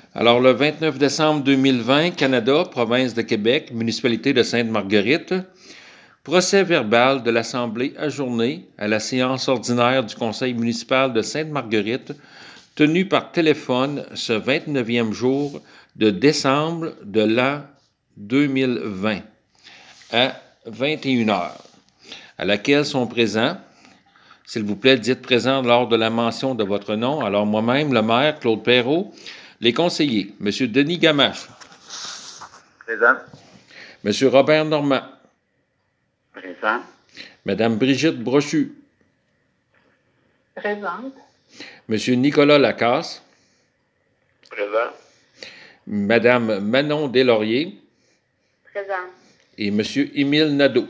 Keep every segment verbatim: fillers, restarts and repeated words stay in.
Alors, le vingt-neuf décembre deux mille vingt, Canada, province de Québec, municipalité de Sainte-Marguerite, procès verbal de l'Assemblée ajournée à la séance ordinaire du Conseil municipal de Sainte-Marguerite, tenue par téléphone ce vingt-neuvième jour de décembre de l'an deux mille vingt à vingt et une heures, à laquelle sont présents, s'il vous plaît, dites présent lors de la mention de votre nom. Alors, moi-même, le maire, Claude Perrault, les conseillers, M. Denis Gamache. Présent. M. Robert Normand. Présent. Mme Brigitte Brochu. Présente. M. Nicolas Lacasse. Présent. Mme Manon Deslauriers. Présent. Et M. Émile Nadeau.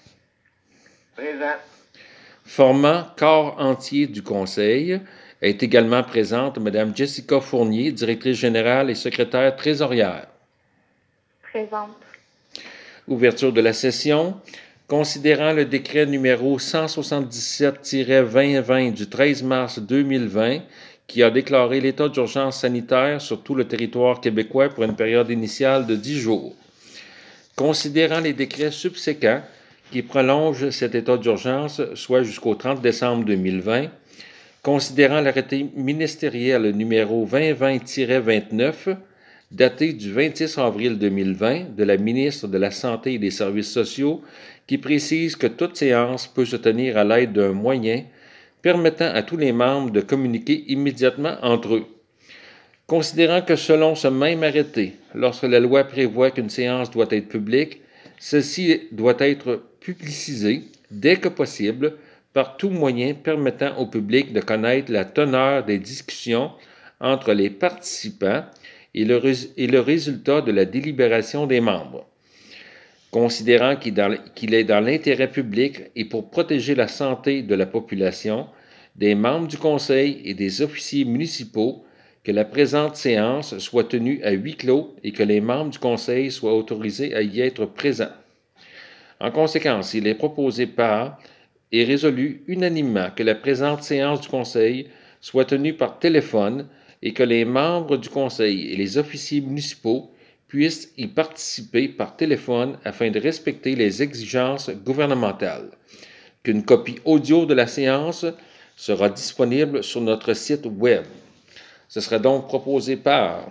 Présent. Formant corps entier du Conseil, est également présente Mme Jessica Fournier, directrice générale et secrétaire trésorière. Présente. Ouverture de la session. Considérant le décret numéro cent soixante-dix-sept tiret vingt vingt du treize mars deux mille vingt, qui a déclaré l'état d'urgence sanitaire sur tout le territoire québécois pour une période initiale de dix jours. Considérant les décrets subséquents qui prolongent cet état d'urgence, soit jusqu'au trente décembre deux mille vingt, considérant l'arrêté ministériel numéro vingt vingt tiret vingt-neuf, daté du vingt-six avril deux mille vingt, de la ministre de la Santé et des Services sociaux, qui précise que toute séance peut se tenir à l'aide d'un moyen permettant à tous les membres de communiquer immédiatement entre eux. Considérant que selon ce même arrêté, lorsque la loi prévoit qu'une séance doit être publique, celle-ci doit être publicisée dès que possible par tout moyen permettant au public de connaître la teneur des discussions entre les participants et le, et le résultat de la délibération des membres. Considérant qu'il est dans l'intérêt public et pour protéger la santé de la population, des membres du Conseil et des officiers municipaux, que la présente séance soit tenue à huis clos et que les membres du Conseil soient autorisés à y être présents. En conséquence, il est proposé par et résolu unanimement que la présente séance du Conseil soit tenue par téléphone et que les membres du Conseil et les officiers municipaux puissent y participer par téléphone afin de respecter les exigences gouvernementales. Qu'une copie audio de la séance sera disponible sur notre site Web. Ce sera donc proposé par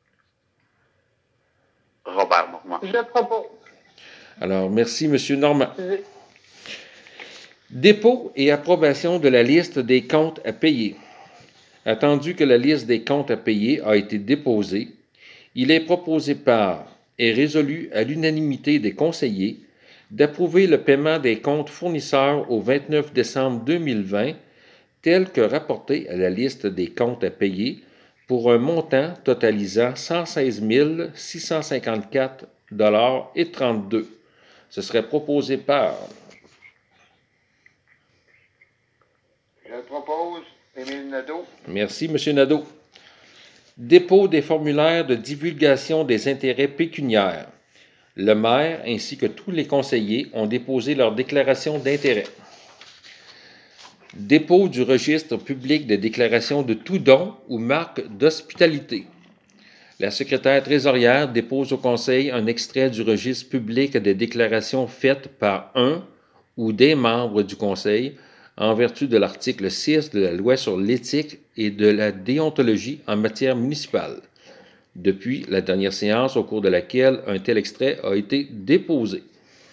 Robert Normand. Je propose. Alors, merci, M. Normand. Je... Dépôt et approbation de la liste des comptes à payer. Attendu que la liste des comptes à payer a été déposée, il est proposé par et résolu à l'unanimité des conseillers d'approuver le paiement des comptes fournisseurs au vingt-neuf décembre deux mille vingt, tel que rapporté à la liste des comptes à payer pour un montant totalisant cent seize mille six cent cinquante-quatre dollars et trente-deux. Ce serait proposé par... Je propose Émile Nadeau. Merci, M. Nadeau. Dépôt des formulaires de divulgation des intérêts pécuniaires. Le maire ainsi que tous les conseillers ont déposé leur déclaration d'intérêt. Dépôt du registre public de déclaration de tout don ou marque d'hospitalité. La secrétaire trésorière dépose au Conseil un extrait du registre public des déclarations faites par un ou des membres du Conseil en vertu de l'article six de la Loi sur l'éthique et de la déontologie en matière municipale, depuis la dernière séance au cours de laquelle un tel extrait a été déposé.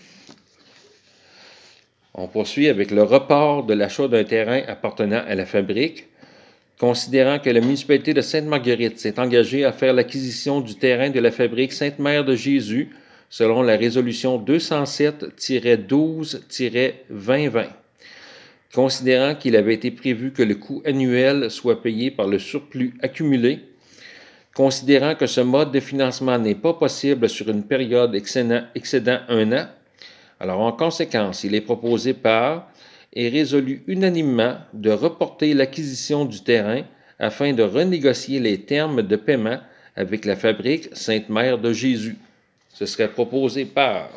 On poursuit avec le report de l'achat d'un terrain appartenant à la fabrique. Considérant que la municipalité de Sainte-Marguerite s'est engagée à faire l'acquisition du terrain de la fabrique Sainte-Mère-de-Jésus selon la résolution deux cent sept douze vingt vingt. Considérant qu'il avait été prévu que le coût annuel soit payé par le surplus accumulé, considérant que ce mode de financement n'est pas possible sur une période excédant, excédant un an, alors en conséquence, il est proposé par et résolu unanimement de reporter l'acquisition du terrain afin de renégocier les termes de paiement avec la fabrique Sainte-Mère-de-Jésus. Ce serait proposé par...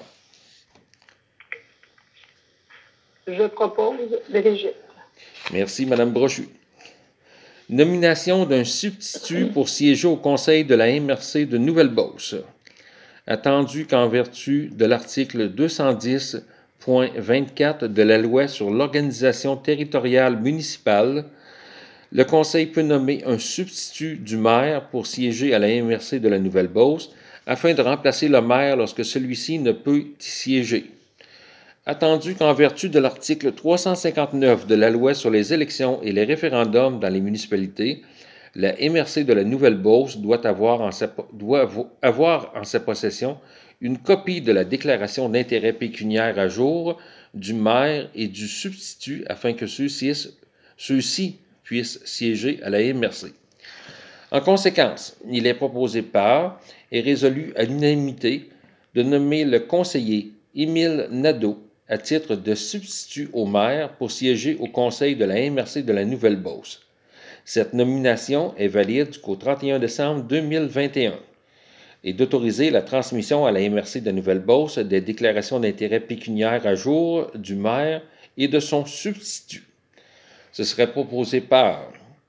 Je propose Brigitte. Merci, Mme Brochu. Nomination d'un substitut pour siéger au conseil de la M R C de Nouvelle-Beauce. Attendu qu'en vertu de l'article deux cent dix point vingt-quatre de la loi sur l'organisation territoriale municipale, le conseil peut nommer un substitut du maire pour siéger à la M R C de la Nouvelle-Beauce afin de remplacer le maire lorsque celui-ci ne peut y siéger. Attendu qu'en vertu de l'article trois cent cinquante-neuf de la loi sur les élections et les référendums dans les municipalités, la M R C de la Nouvelle-Beauce doit avoir en sa, doit avoir en sa possession une copie de la déclaration d'intérêt pécuniaire à jour du maire et du substitut afin que ceux-ci, ceux-ci puissent siéger à la M R C. En conséquence, il est proposé par et résolu à l'unanimité de nommer le conseiller Émile Nadeau à titre de substitut au maire pour siéger au conseil de la M R C de la Nouvelle-Beauce. Cette nomination est valide jusqu'au trente et un décembre deux mille vingt et un et d'autoriser la transmission à la M R C de la Nouvelle-Beauce des déclarations d'intérêt pécuniaire à jour du maire et de son substitut. Ce serait proposé par...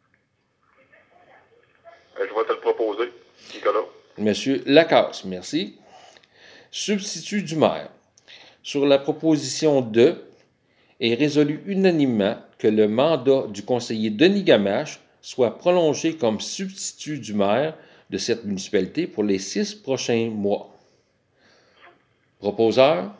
Je vais te le proposer, Nicolas. Monsieur Lacasse, merci. Substitut du maire. Sur la proposition de, est résolu unanimement que le mandat du conseiller Denis Gamache soit prolongé comme substitut du maire de cette municipalité pour les six prochains mois. Proposeur?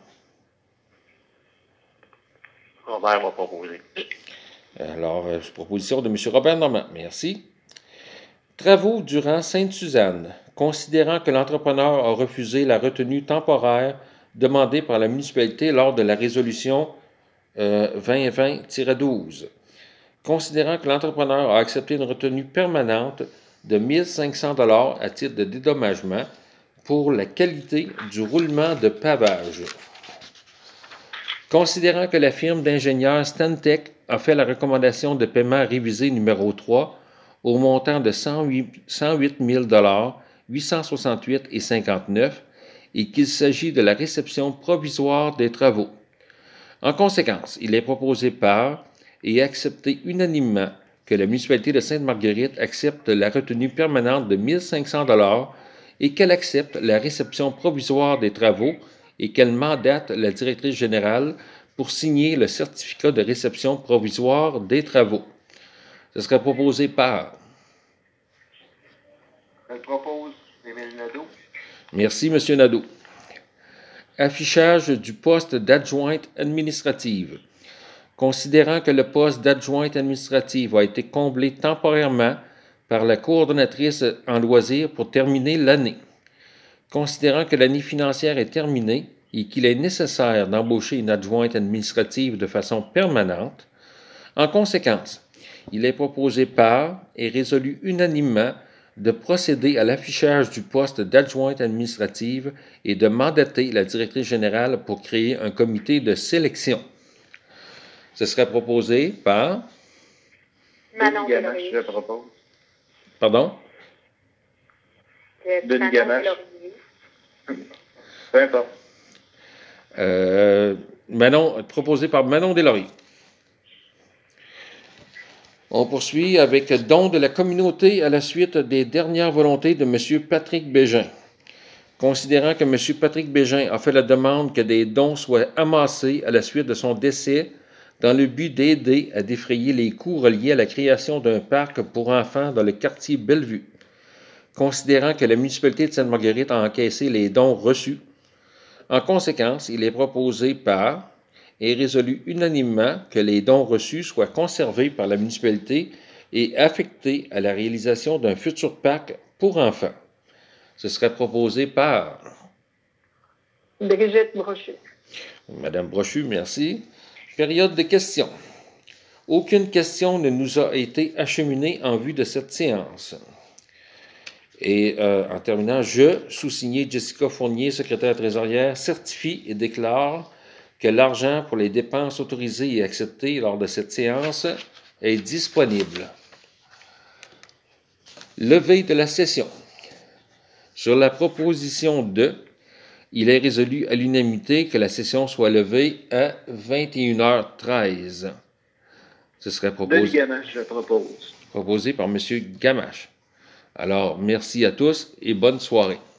Robert va proposer. Alors, euh, proposition de M. Robert Normand. Merci. Travaux durant Sainte-Suzanne. Considérant que l'entrepreneur a refusé la retenue temporaire demandée par la municipalité lors de la résolution euh, vingt vingt douze. Considérant que l'entrepreneur a accepté une retenue permanente de mille cinq cents dollars à titre de dédommagement pour la qualité du roulement de pavage. Considérant que la firme d'ingénieurs Stantec a fait la recommandation de paiement révisée numéro trois au montant de cent huit mille dollars huit cent soixante-huit virgule cinquante-neuf et qu'il s'agit de la réception provisoire des travaux. En conséquence, il est proposé par et accepté unanimement que la municipalité de Sainte-Marguerite accepte la retenue permanente de mille cinq cents dollars et qu'elle accepte la réception provisoire des travaux et qu'elle mandate la directrice générale pour signer le certificat de réception provisoire des travaux. Ce serait proposé par... Je le propose, Émile Nadeau. Merci, M. Nadeau. Affichage du poste d'adjointe administrative. Considérant que le poste d'adjointe administrative a été comblé temporairement par la coordonnatrice en loisirs pour terminer l'année. Considérant que l'année financière est terminée et qu'il est nécessaire d'embaucher une adjointe administrative de façon permanente, en conséquence, il est proposé par et résolu unanimement de procéder à l'affichage du poste d'adjointe administrative et de mandater la directrice générale pour créer un comité de sélection. Ce serait proposé par... Manon Denis Gamache, Delorier. je le propose. Pardon? C'est Denis Manon Gamache. Delorier. Peu importe. Euh, Manon, proposé par Manon Deslauriers. On poursuit avec don de la communauté à la suite des dernières volontés de M. Patrick Bégin. Considérant que M. Patrick Bégin a fait la demande que des dons soient amassés à la suite de son décès dans le but d'aider à défrayer les coûts reliés à la création d'un parc pour enfants dans le quartier Bellevue. Considérant que la municipalité de Sainte-Marguerite a encaissé les dons reçus, en conséquence, il est proposé par et résolu unanimement que les dons reçus soient conservés par la municipalité et affectés à la réalisation d'un futur parc pour enfants. Ce serait proposé par... Brigitte Brochu. Madame Brochu, merci. Période de questions. Aucune question ne nous a été acheminée en vue de cette séance. Et euh, en terminant, je, sous-signé Jessica Fournier, secrétaire trésorière, certifie et déclare que l'argent pour les dépenses autorisées et acceptées lors de cette séance est disponible. Levée de la session. Sur la proposition de, il est résolu à l'unanimité que la session soit levée à vingt et une heures treize. Ce serait proposé. Denis Gamache, je le propose. proposé par M. Gamache. Alors, merci à tous et bonne soirée.